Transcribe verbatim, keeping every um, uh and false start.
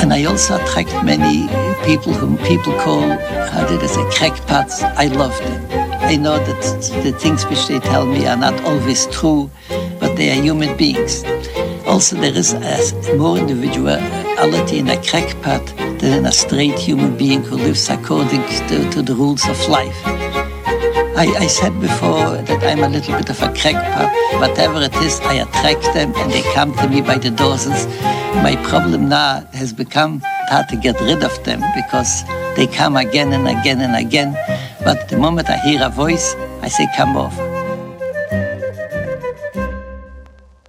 And I also attract many people whom people call, how did I say, crackpots. I love them. I know that the things which they tell me are not always true, but they are human beings. Also, there is a more individuality in a crackpot than in a straight human being who lives according to, to the rules of life. I, I said before that I'm a little bit of a crackpot. Whatever it is, I attract them and they come to me by the dozens. My problem now has become how to get rid of them because they come again and again and again. But the moment I hear a voice, I say, come off.